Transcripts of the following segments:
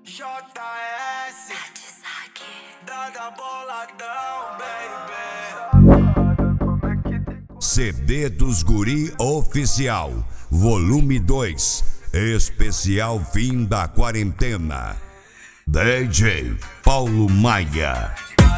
JS, Dada Boladão, baby. CD dos Guri Oficial, volume 2, especial fim da quarentena. DJ Paulo Maia.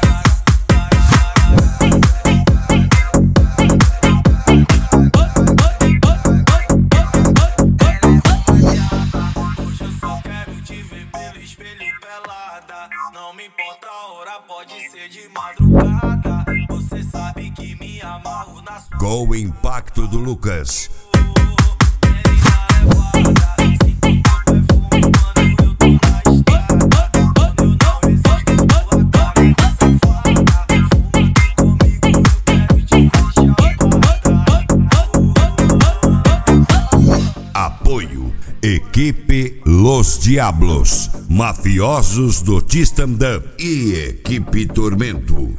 Não me importa a hora, pode ser de madrugada. Você sabe que me amarro na sua. Com o impacto do Lucas. Apoio Equipe Los Diablos, Mafiosos do T-Stand-Up e Equipe Tormento.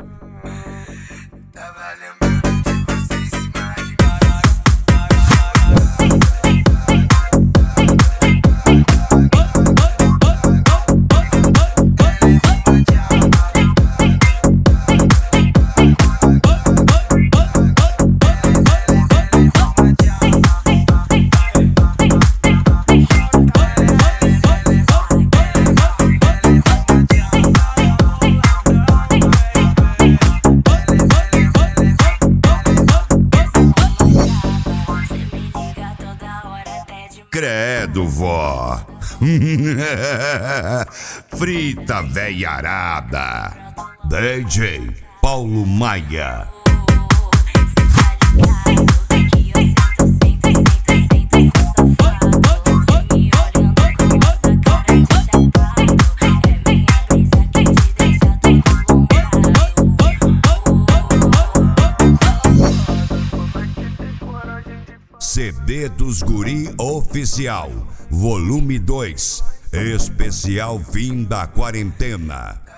Credo, vó. Frita veiarada. DJ Paulo Maia. CD dos Guri Oficial, volume 2, especial fim da quarentena.